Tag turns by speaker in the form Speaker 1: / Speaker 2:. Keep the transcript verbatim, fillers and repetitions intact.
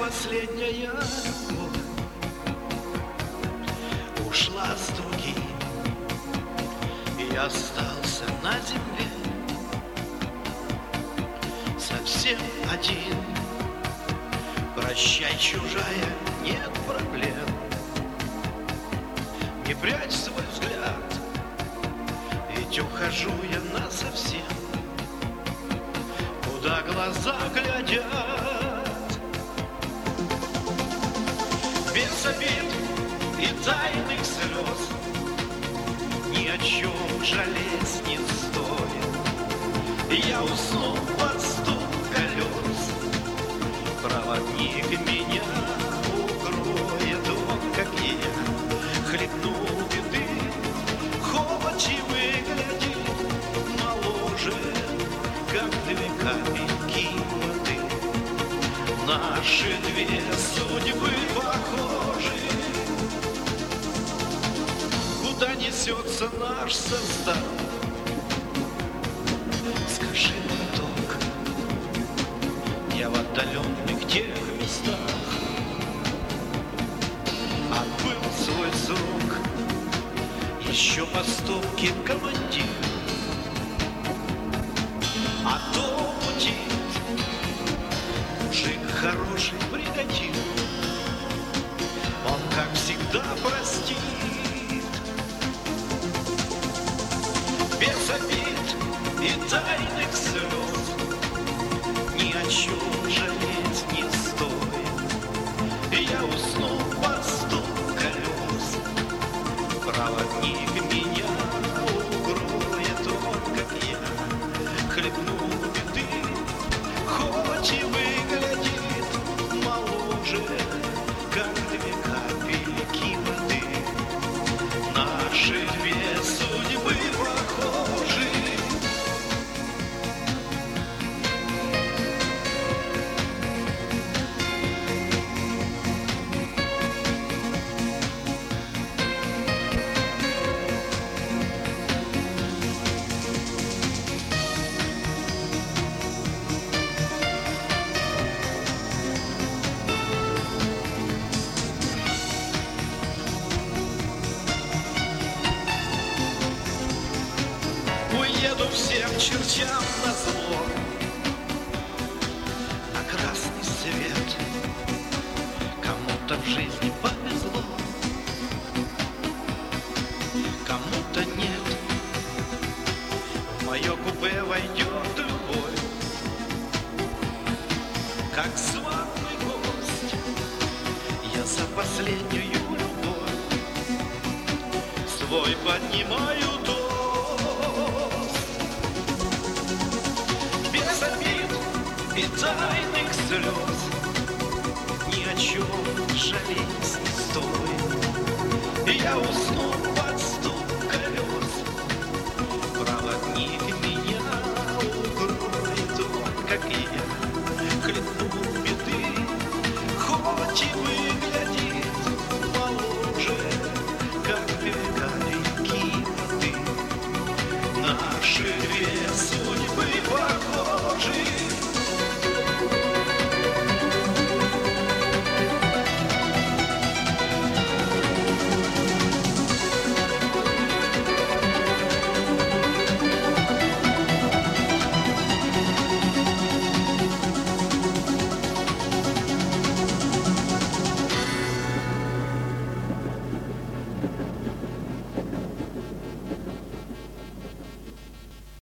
Speaker 1: последняя любовь ушла с другим, и я остался на земле совсем один. Прощай, чужая, нет проблем. Не прячь свой взгляд, ведь ухожу я насовсем. Куда глаза глядят, без обид и тайных слез, ни о чем жалеть не стоит. Я усну под стук колес, проводник меня укроет. Он, как я, хлебнул беды, холодчивый глядит, моложе, как две капельки воды. Наши две судьбы похожи. Куда несется наш состав? Скажи, браток, я в отдаленных тех местах отбыл свой срок, еще поступки командир. А то пути мужик хороший бригадир, он, как всегда, простит. Без обид и тайных слез, ни о чем жалеть не стоит. Я усну под стук колес, проводник меня укроет. Он, как я, хлебнул беды, холодчивый глядит, моложе, как две капельки воды. Наши две судьбы похожи. Уеду всем чертям назло на красный свет. Кому-то в жизни повезло, кому-то нет. В мое купе войдет любовь, как званый гость. Я за последнюю любовь свой поднимаю тост. Без обид и тайных слез, ни о чем жалеть не стоит. Я усну под стук колес, проводник меня укроет. Он, как я,